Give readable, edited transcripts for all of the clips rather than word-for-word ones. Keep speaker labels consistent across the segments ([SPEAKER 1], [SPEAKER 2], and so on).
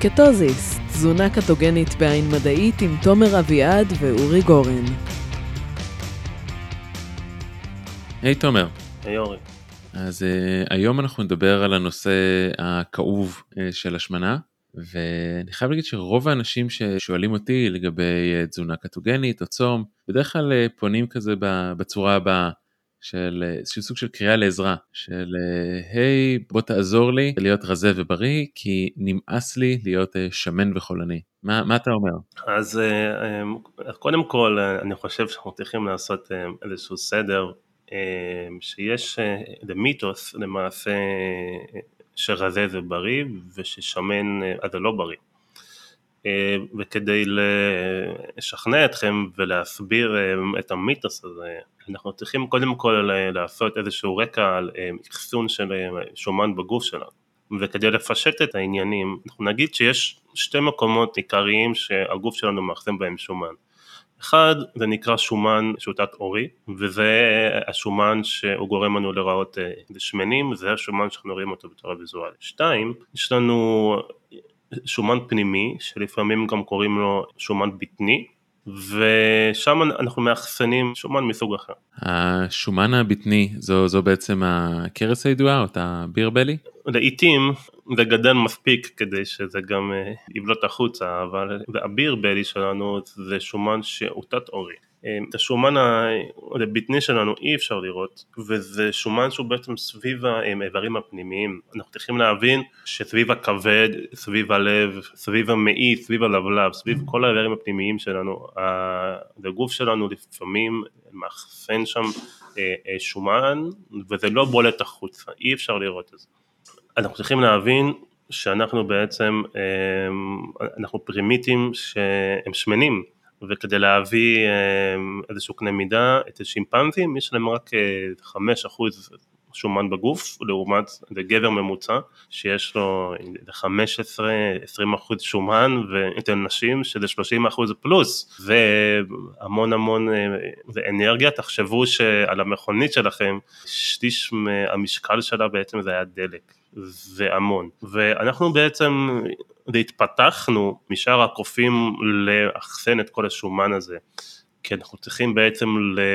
[SPEAKER 1] קטוזיס, תזונה קטוגנית בעין מדעית עם תומר אביעד ואורי גורן.
[SPEAKER 2] היי תומר.
[SPEAKER 3] היי אורי.
[SPEAKER 2] אז היום אנחנו נדבר על הנושא הכאוב של השמנה, ואני חייב להגיד שרוב האנשים ששואלים אותי לגבי תזונה קטוגנית או צום, בדרך כלל פונים כזה בצורה הבאה, של סוג של קריאה לעזרה, של היי בוא תעזור לי להיות רזה ובריא, כי נמאס לי להיות שמן וחולני. מה אתה אומר?
[SPEAKER 3] אז קודם כל אני חושב שאנחנו צריכים לעשות איזשהו סדר, שיש מיתוס למעשה שרזה זה בריא וששמן אז זה לא בריא, וכדי לשכנע אתכם ולהסביר את המיתוס הזה אנחנו צריכים קודם כל לעשות איזשהו רקע על אחסון של שומן בגוף שלנו, וכדי לפשט את העניינים אנחנו נגיד שיש שתי מקומות עיקריים שהגוף שלנו מאחסן בהם שומן. אחד זה נקרא שומן שהוא תת עורי, וזה השומן שהוא גורם לנו לראות שמנים, זה השומן שאנחנו רואים אותו בתור הוויזואלי. שתיים, יש לנו שומן פנימי שלפעמים גם קוראים לו שומן בטני, ושם אנחנו מאחסנים שומן מסוג אחר.
[SPEAKER 2] השומן הבטני זו בעצם הקרס הידועה או את הבירבלי?
[SPEAKER 3] לעתים זה גדל מספיק כדי שזה גם יבלוט החוצה, אבל הבירבלי שלנו זה שומן שהוא תת עורי. את השומן הבטני שלנו אי אפשר לראות, וזה שומן שהוא בעצם סביב האיברים הפנימיים. אנחנו צריכים להבין שסביב הכבד, סביב הלב, סביב המעי, סביב הלבלב, סביב כל האיברים הפנימיים שלנו, הגוף שלנו לפעמים מאחסן שם שומן, וזה לא בולט החוצה, אי אפשר לראות את זה. אנחנו צריכים להבין שאנחנו בעצם, אנחנו פרימיטים שהם שמנים, וכדי להביא איזשהו קנה מידה, את השימפנזים, יש להם רק 5% שומן בגוף, לעומת גבר ממוצע, שיש לו 15-20% שומן, ואת הנשים שזה 30% פלוס, זה המון זה אנרגיה. תחשבו שעל המכונית שלכם, שליש מהמשקל שלה בעצם זה היה דלק, זה המון, ואנחנו בעצם התפתחנו משאר הקופים לאחסן את כל השומן הזה, כי אנחנו צריכים בעצם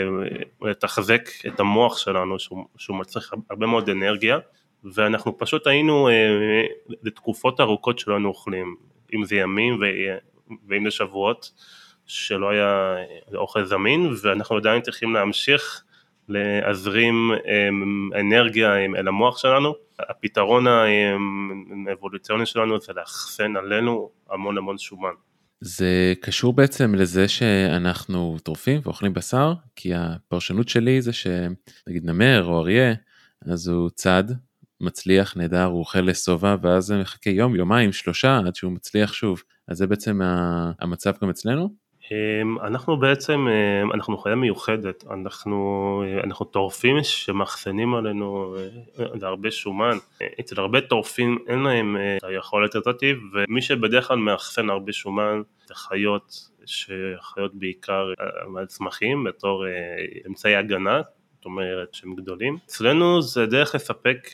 [SPEAKER 3] לתחזק את המוח שלנו שהוא מצריך הרבה מאוד אנרגיה, ואנחנו פשוט היינו לתקופות ארוכות שלנו אוכלים, אם זה ימים ואם זה שבועות שלא היה אוכל זמין, ואנחנו עדיין צריכים להמשיך להזרים אנרגיה אל המוח שלנו. הפתרון האבולוציוני שלנו זה לאחסן עלינו המון שומן.
[SPEAKER 2] זה קשור בעצם לזה שאנחנו טורפים ואוכלים בשר, כי הפרשנות שלי זה שנגיד נמר או אריה, אז הוא צד, מצליח, נהדר, הוא אוכל לסובה, ואז זה מחכה יום, יומיים, 3 עד שהוא מצליח שוב. אז זה בעצם המצב גם אצלנו?
[SPEAKER 3] אנחנו בעצם, אנחנו חיה מיוחדת, אנחנו טורפים שמחסנים עלינו להרבה שומן. אצל הרבה טורפים אין להם היכולת הזאת, ומי שבדרך כלל מאחסן הרבה שומן זה חיות שחיות בעיקר על צמחים בתור אמצעי הגנה, זאת אומרת שהם גדולים. אצלנו זה דרך לספק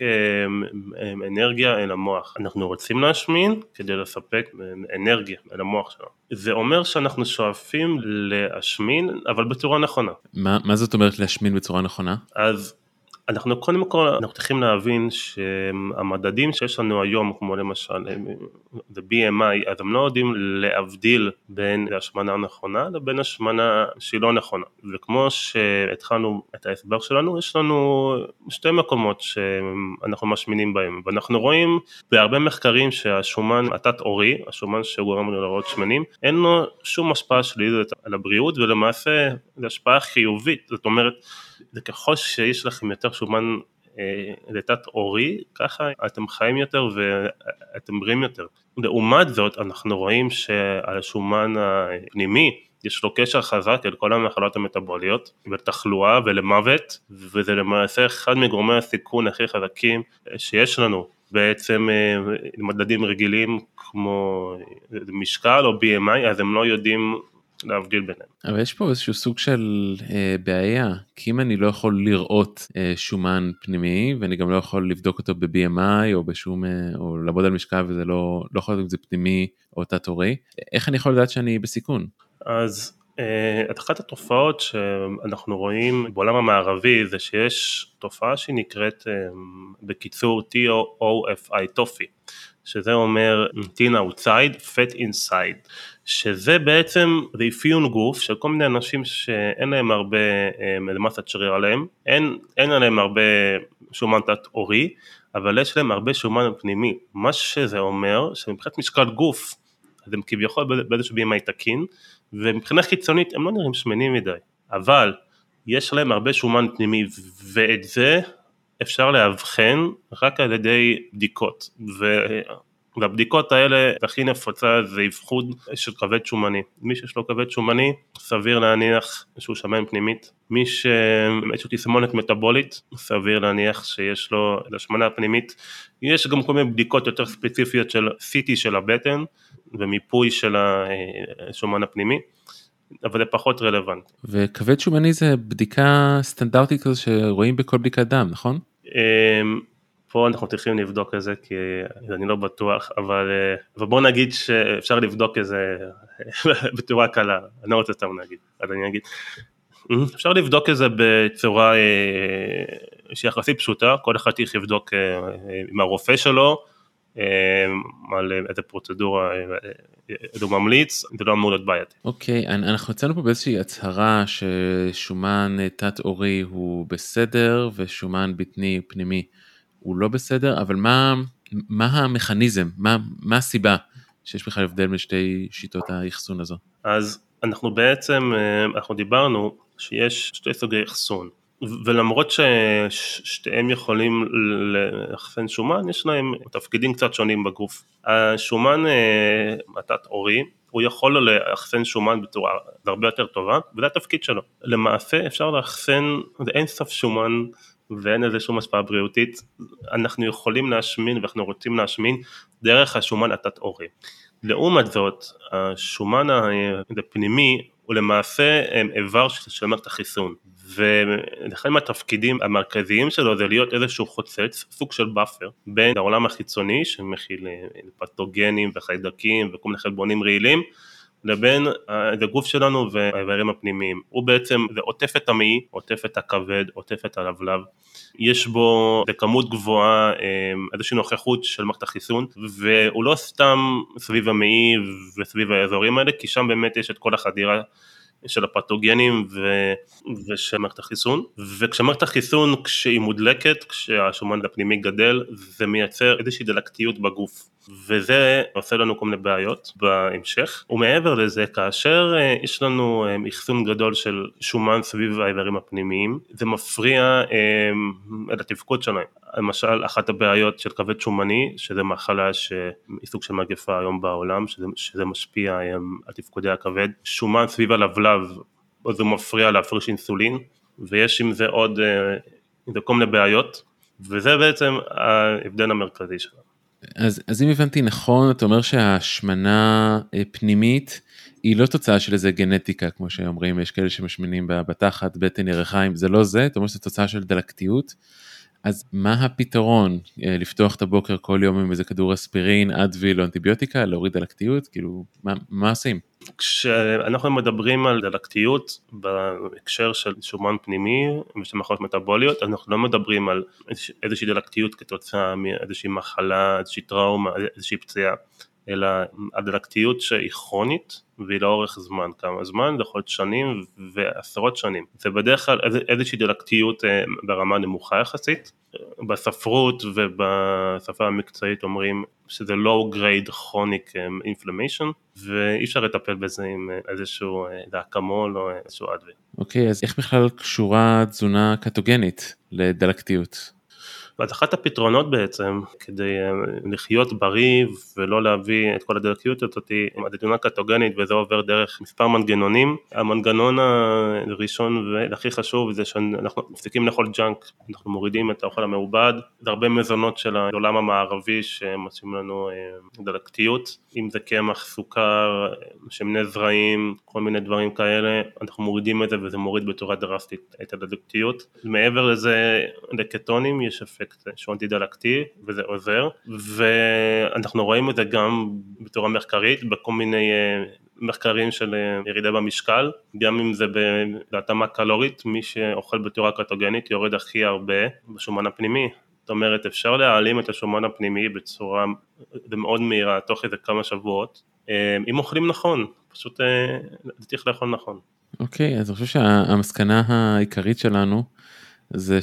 [SPEAKER 3] אנרגיה אל המוח. אנחנו רוצים להשמין כדי לספק אנרגיה אל המוח שלנו. זה אומר שאנחנו שואפים להשמין, אבל בצורה נכונה.
[SPEAKER 2] מה זאת אומרת להשמין בצורה נכונה?
[SPEAKER 3] אז אנחנו קודם כל, אנחנו צריכים להבין שהמדדים שיש לנו היום, כמו למשל, זה BMI, אז הם לא יודעים להבדיל בין השמנה נכונה לבין השמנה שהיא לא נכונה. וכמו שהתחלנו את ההסבר שלנו, יש לנו 2 מקומות שאנחנו משמינים בהם, ואנחנו רואים בהרבה מחקרים שהשומן התת עורי, השומן שגורם לנו לראות שמנים, אין לו שום השפעה שלילית על הבריאות, ולמעשה זו השפעה חיובית. זאת אומרת, זה ככל שיש לכם יותר שומן לתת עורי, ככה אתם חיים יותר ואתם בריאים יותר. לעומת זאת, אנחנו רואים שעל השומן הפנימי, יש לו קשר חזק אל כל המחלות המטבוליות, ולתחלואה ולמוות, וזה למעשה אחד מגורמי הסיכון הכי חזקים שיש לנו. בעצם מדדים רגילים כמו משקל או BMI, אז הם לא יודעים להבדיל ביניהם.
[SPEAKER 2] אבל יש פה איזשהו סוג של בעיה, כי אם אני לא יכול לראות שומן פנימי, ואני גם לא יכול לבדוק אותו ב-BMI או בשום, או לעבוד על משקל, וזה לא יכול להיות אם זה פנימי או תת-עורי, איך אני יכול לדעת שאני בסיכון?
[SPEAKER 3] אז אחת התופעות שאנחנו רואים בעולם המערבי זה שיש תופעה שהיא נקראת בקיצור TOFI, טופי, שזה אומר thin outside, fat inside, שזה בעצם אפיון גוף של כל מיני אנשים שאין להם הרבה מסת שריר עליהם, אין עליהם הרבה שומן תת-עורי, אבל יש להם הרבה שומן פנימי. מה שזה אומר שמבחינת משקל גוף, אז הם כביכול באיזשהו BMI תקין, ומבחינה חיצונית הם לא נראים שמנים מדי, אבל יש להם הרבה שומן פנימי, ואת זה אפשר להבחן רק על ידי בדיקות, והבדיקות האלה הכי נפוצה זה אבחון של כבד שומני. מי שיש לו כבד שומני סביר להניח שהוא שמן פנימית, מי שיש לו תסמונת מטאבולית סביר להניח שיש לו השמנה פנימית. יש גם כל מיני בדיקות יותר ספציפיות של CT של הבטן ומיפוי של השומן הפנימי, אבל זה פחות רלוונטי.
[SPEAKER 2] וכבד שומני זה בדיקה סטנדרטית כזו שרואים בכל בדיקת דם, נכון?
[SPEAKER 3] פה אנחנו צריכים לבדוק את זה, כי אני לא בטוח, אבל בוא נגיד שאפשר לבדוק את זה בצורה קלה, אני לא רוצה סתם להגיד, אז אני אגיד, אפשר לבדוק את זה בצורה שהיא יחסית פשוטה, כל אחד צריך לבדוק עם הרופא שלו, על איזה פרוצדורה הוא ממליץ, זה לא אמור להיות בעייתי.
[SPEAKER 2] אוקיי, אנחנו יצאנו פה באיזושהי הצהרה ששומן תת-עורי הוא בסדר, ושומן בטני פנימי הוא לא בסדר, אבל מה המכניזם, מה הסיבה שיש בכלל הבדל בין שתי שיטות האחסון הזו?
[SPEAKER 3] אז אנחנו בעצם, אנחנו דיברנו שיש שתי סוגי אחסון, ולמרות ששתיהם יכולים לאחסן שומן, יש להם תפקידים קצת שונים בגוף. השומן התת-עורי, הוא יכול לאחסן שומן בצורה הרבה יותר טובה, וזה התפקיד שלו. למעשה אפשר לאחסן, זה אין סף שומן, ואין איזה שום השפעה בריאותית, אנחנו יכולים להשמין ואנחנו רוצים להשמין דרך השומן התת-עורי. לעומת זאת, השומן הפנימי הוא למעשה איבר של מערכת החיסון, ולכן מהתפקידים המרכזיים שלו זה להיות איזשהו חוצץ, סוג של באפר, בין העולם החיצוני שמכיל פתוגנים וחיידקים וכל מיני חלבונים רעילים, לבין הגוף שלנו והאיברים הפנימיים. הוא בעצם, זה עוטף את המעי, עוטף את הכבד, עוטף את הלבלב, יש בו בכמות גבוהה איזושהי נוכחות של מערכת החיסון, והוא לא סתם סביב המעי וסביב האזורים האלה, כי שם באמת יש את כל החדירה של הפתוגנים ושל מערכת החיסון, וכשמערכת החיסון כשהיא מודלקת, כשהשומן הפנימי גדל, זה מייצר איזושהי דלקתיות בגוף, וזה עושה לנו כל מיני בעיות בהמשך. ומעבר לזה, כאשר יש לנו אחסון גדול של שומן סביב האיברים הפנימיים, זה מפריע את התפקוד שלהם. למשל, אחת הבעיות של כבד שומני, שזה מחלה שהיא סוג של מגפה היום בעולם, שזה משפיע על תפקודי הכבד, שומן סביב הלבלב, זה מפריע להפריש אינסולין, ויש עם זה עוד כל מיני בעיות, וזה בעצם ההבדל המרכזי שלנו.
[SPEAKER 2] אז אם הבנתי נכון, אתה אומר שהשמנה פנימית היא לא תוצאה של איזה גנטיקה, כמו שאומרים, יש כאלה שמשמנים בתחת, בטן, ירחיים, זה לא זה, אתה אומר שזה תוצאה של דלקתיות, אז מה הפתרון? לפתוח את הבוקר כל יום עם איזה כדור אספירין, אדוויל או אנטיביוטיקה, להוריד דלקתיות? כאילו, מה עושים?
[SPEAKER 3] כשאנחנו מדברים על דלקתיות בהקשר של שומן פנימי ושל מחלות מטאבוליות, אנחנו לא מדברים על איזושהי דלקתיות כתוצאה מאיזושהי מחלה, איזושהי טראומה, איזושהי פציעה, אלא הדלקתיות שהיא כרונית והיא לאורך זמן, כמה זמן, זה יכול להיות שנים ועשרות שנים. זה בדרך כלל איזושהי דלקתיות ברמה נמוכה יחסית, בספרות ובשפה המקצועית אומרים שזה low grade chronic inflammation, ואי אפשר לטפל בזה עם איזשהו אקמול או איזשהו אדוויל.
[SPEAKER 2] אוקיי, אז איך בכלל קשורה תזונה קטוגנית לדלקתיות?
[SPEAKER 3] ואז אחת הפתרונות בעצם, כדי לחיות בריא ולא להביא את כל הדלקיות הזאת, התזונה קטוגנית, וזה עובר דרך מספר מנגנונים. המנגנון הראשון והכי חשוב זה שאנחנו מפסיקים לאכול ג'אנק, אנחנו מורידים את האוכל המעובד, זה הרבה מזונות של העולם המערבי שמציעים לנו דלקתיות, אם זה קמח, סוכר, שמני זרעים, כל מיני דברים כאלה, אנחנו מורידים את זה וזה מוריד בצורה דרסטית את הדלקתיות. מעבר לזה, לקטונים יש אפקט שהוא אנטי-דלקתי וזה עוזר, ואנחנו רואים את זה גם בצורה מחקרית, בכל מיני מחקרים של ירידה במשקל, גם אם זה בהתאמה קלורית, מי שאוכל בצורה קטוגנית יורד הכי הרבה בשומן הפנימי. זאת אומרת, אפשר להעלים את השומן הפנימי בצורה מאוד מהירה, תוך איזה כמה שבועות, אם אוכלים נכון, פשוט צריך לאכול נכון.
[SPEAKER 2] אוקיי, אז אני חושב שהמסקנה העיקרית שלנו, זה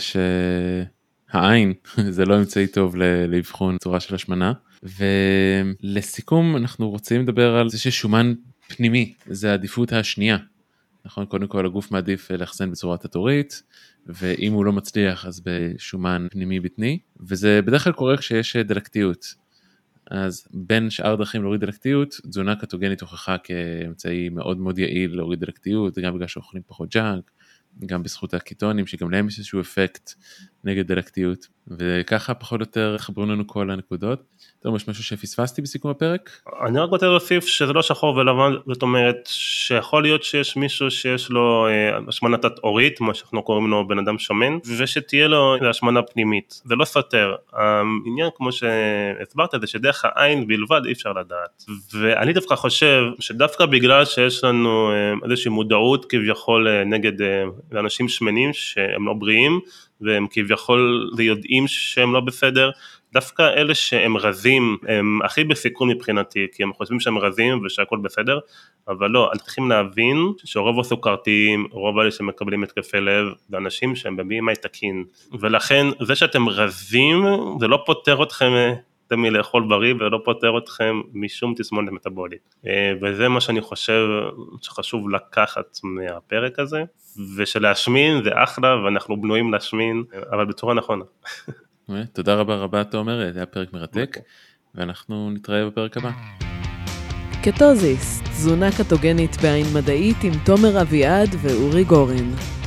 [SPEAKER 2] שהעין זה לא אמצעי טוב לאבחון צורה של השמנה, ולסיכום אנחנו רוצים לדבר על זה ששומן פנימי, זה העדיפות השנייה, נכון? קודם כל הגוף מעדיף לאחסן בצורה תת-עורית, ואם הוא לא מצליח אז בשומן פנימי בטני, וזה בדרך כלל קורה כשיש דלקתיות, אז בין שאר דרכים להוריד דלקתיות, תזונה קטוגנית הוכחה כאמצעי מאוד מאוד יעיל להוריד דלקתיות, גם בגלל שאוכלים פחות ג'אנק, גם בזכות הקיטונים, שגם להם יש איזשהו אפקט נגד דלקתיות, וככה פחות או יותר חברו לנו כל הנקודות. טוב, יש משהו שפספסתי בסיכום הפרק?
[SPEAKER 3] אני רק רוצה להוסיף שזה לא שחור ולבן, זאת אומרת שיכול להיות שיש מישהו שיש לו השמנה תת-עורית, מה שאנחנו קוראים לו בן אדם שמן, ושתהיה לו השמנה פנימית, זה לא סותר. העניין כמו שהסברת זה שדרך העין בלבד אי אפשר לדעת, ואני דווקא חושב שדווקא בגלל שיש לנו איזושהי מודעות כביכול נגד לאנשים שמנים שהם לא בריאים, והם כביכול יודעים שהם לא בסדר, דווקא אלה שהם רזים, הם הכי בסיכון מבחינתי, כי הם חושבים שהם רזים ושהכל בסדר, אבל לא, אנחנו צריכים להבין שרוב הסוכרתיים, רוב אלה שמקבלים התקפי לב, זה אנשים שהם ב-BMI תקין, ולכן זה שאתם רזים, זה לא פותר אתכם מלאכול בריא, ולא פותר אתכם משום תסמונת מטבולית, וזה מה שאני חושב שחשוב לקחת מהפרק הזה, ושלהשמין זה אחלה, ואנחנו בנויים להשמין, אבל בצורה נכונה.
[SPEAKER 2] תודה רבה תומר, זה היה פרק מרתק, ואנחנו נתראה בפרק הבא.
[SPEAKER 1] קטוזיס, תזונה קטוגנית בעין מדעית עם תומר אביעד ואורי גורן.